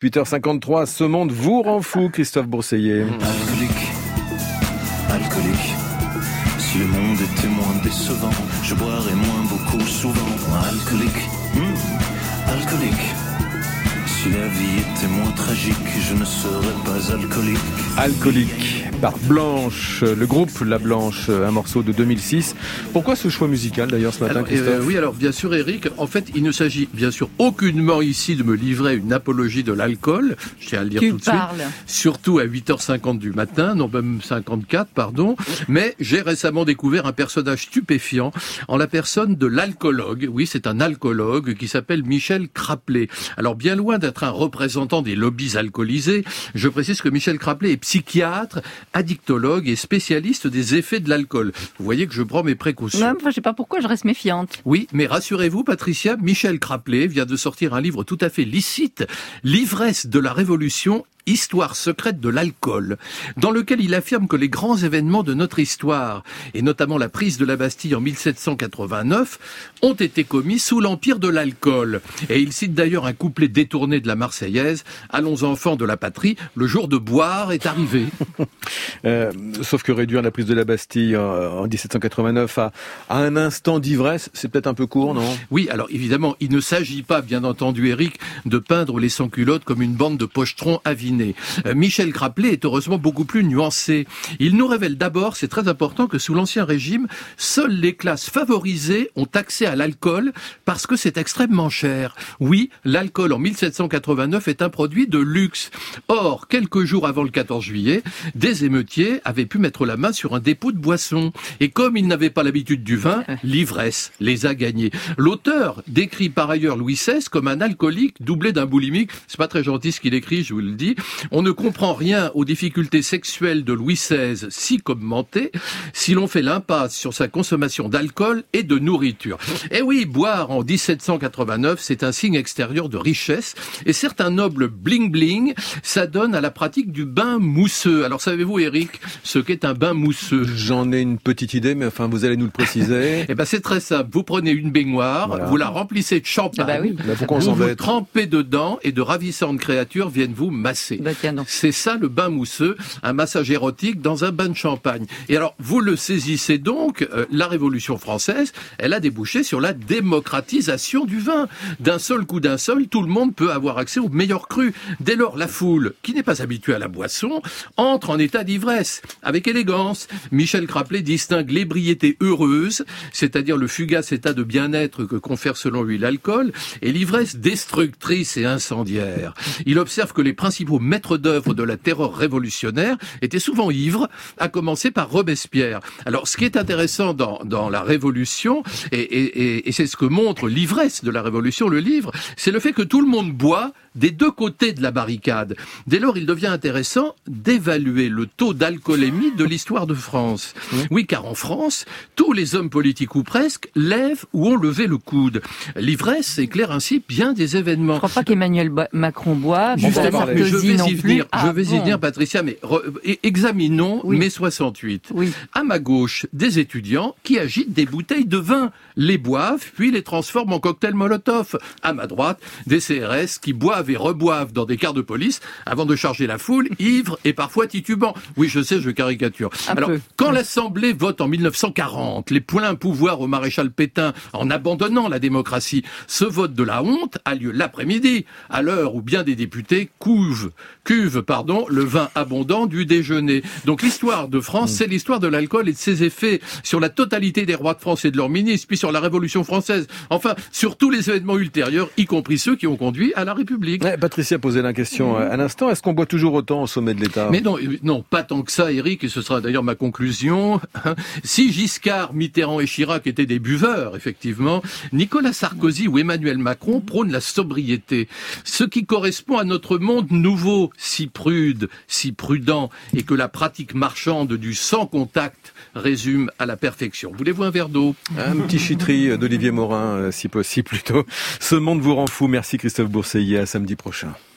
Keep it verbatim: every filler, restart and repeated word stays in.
huit heures cinquante-trois, ce monde vous rend fou, Christophe Bourseiller. Alcoolique, alcoolique. Si le monde était moins décevant, je boirais moins beaucoup souvent. Alcoolique, mmh, alcoolique. Si la vie était moins tragique, je ne serais pas alcoolique. Alcoolique, par Blanche, le groupe La Blanche, un morceau de deux mille six. Pourquoi ce choix musical d'ailleurs ce matin, alors, Christophe euh, Oui, alors bien sûr Eric, en fait il ne s'agit bien sûr aucunement ici de me livrer une apologie de l'alcool, je tiens à le dire tu tout de parles. suite, surtout à huit heures cinquante du matin, non même cinquante-quatre pardon, mais j'ai récemment découvert un personnage stupéfiant en la personne de l'alcoologue, oui c'est un alcoologue qui s'appelle Michel Craplet. Alors bien loin d'être un représentant des lobbies alcoolisés, je précise que Michel Craplet est psychiatre, addictologue et spécialiste des effets de l'alcool. Vous voyez que je prends mes précautions. Non, je ne sais pas pourquoi, je reste méfiante. Oui, mais rassurez-vous, Patricia, Michel Craplet vient de sortir un livre tout à fait licite, L'ivresse de la Révolution, Histoire secrète de l'alcool, dans lequel il affirme que les grands événements de notre histoire, et notamment la prise de la Bastille en mille sept cent quatre-vingt-neuf, ont été commis sous l'empire de l'alcool. Et il cite d'ailleurs un couplet détourné de la Marseillaise, « Allons enfants de la patrie, le jour de boire est arrivé ». euh, Sauf que réduire la prise de la Bastille en dix-sept cent quatre-vingt-neuf à, à un instant d'ivresse, c'est peut-être un peu court, non ? Oui, alors évidemment, il ne s'agit pas, bien entendu, Eric, de peindre les sans-culottes comme une bande de pochetrons avinés. Euh, Michel Craplet est heureusement beaucoup plus nuancé. Il nous révèle d'abord, c'est très important, que sous l'Ancien Régime, seules les classes favorisées ont accès à l'alcool parce que c'est extrêmement cher. Oui, l'alcool en mille sept cent quatre-vingt-neuf est un produit de luxe. Or, quelques jours avant le quatorze juillet, des émeutiers avaient pu mettre la main sur un dépôt de boissons. Et comme ils n'avaient pas l'habitude du vin, l'ivresse les a gagnés. L'auteur décrit par ailleurs Louis seize comme un alcoolique doublé d'un boulimique. C'est pas très gentil ce qu'il écrit, je vous le dis. On ne comprend rien aux difficultés sexuelles de Louis seize, si commenté, si l'on fait l'impasse sur sa consommation d'alcool et de nourriture. Eh oui, boire en dix-sept cent quatre-vingt-neuf, c'est un signe extérieur de richesse, et certains nobles bling-bling s'adonnent à la pratique du bain mousseux. Alors savez-vous, Eric, ce qu'est un bain mousseux ? J'en ai une petite idée, mais enfin, vous allez nous le préciser. Eh ben, c'est très simple. Vous prenez une baignoire, voilà. Vous la remplissez de champagne, ah bah oui. bah, pourquoi on vous s'embête ? vous trempez dedans, et de ravissantes créatures viennent vous masser. Bah, tiens donc. C'est ça le bain mousseux, un massage érotique dans un bain de champagne. Et alors, vous le saisissez donc, euh, la Révolution française, elle a débouché sur la démocratisation du vin. D'un seul coup d'un seul, tout le monde peut avoir accès au meilleur cru. Dès lors, la foule, qui n'est pas habituée à la boisson, entre en état d'ivresse, avec élégance. Michel Craplet distingue l'ébriété heureuse, c'est-à-dire le fugace état de bien-être que confère selon lui l'alcool, et l'ivresse destructrice et incendiaire. Il observe que les principaux maîtres d'œuvre de la terreur révolutionnaire étaient souvent ivres, à commencer par Robespierre. Alors, ce qui est intéressant dans, dans la Révolution, et, et, et, et c'est ce que montre l'ivresse de la Révolution, le livre, c'est le fait que tout le monde boit des deux côtés de la barricade. Dès lors, il devient intéressant d'évaluer le taux d'alcoolémie de l'histoire de France. Oui. oui, car en France, tous les hommes politiques ou presque lèvent ou ont levé le coude. L'ivresse éclaire ainsi bien des événements. Je ne crois pas qu'Emmanuel Bo- Macron boit, Nicolas Sarkozy je vais non y plus. venir, Ah, je vais bon. y venir, Patricia, mais re, examinons oui. mai soixante-huit. Oui. À ma gauche, des étudiants qui agitent des bouteilles de vin, les boivent, puis les transforment en cocktail Molotov. À ma droite, des C R S qui boivent et reboivent dans des cars de police avant de charger la foule, ivres et parfois titubants. Oui, je sais, je caricature. Un Alors, peu. quand l'Assemblée vote en mille neuf cent quarante les pleins pouvoirs au maréchal Pétain en abandonnant la démocratie, ce vote de la honte a lieu l'après-midi, à l'heure où bien des députés couvent, cuvent, pardon, le vin abondant du déjeuner. Donc l'histoire de France, mmh. c'est l'histoire de l'alcool et de ses effets sur la totalité des rois de France et de leurs ministres, puis sur la Révolution française, enfin, sur tous les événements ultérieurs, y compris ceux qui ont conduit à la République. Ouais, Patricia posait la question mmh. à l'instant, est-ce qu'on boit toujours autant au sommet de l'État ? Mais non, non, pas tant que ça, Eric, et ce sera d'ailleurs ma conclusion. Si Giscard, Mitterrand et Chirac étaient des buveurs, effectivement, Nicolas Sarkozy ou Emmanuel Macron prônent la sobriété, ce qui correspond à notre monde nouveau, si prude, si prudent, et que la pratique marchande du sans contact résume à la perfection. Voulez-vous un verre d'eau ? Un petit chitri d'Olivier Morin, si possible plutôt. Ce monde vous rend fou. Merci Christophe Bourseiller, à samedi prochain.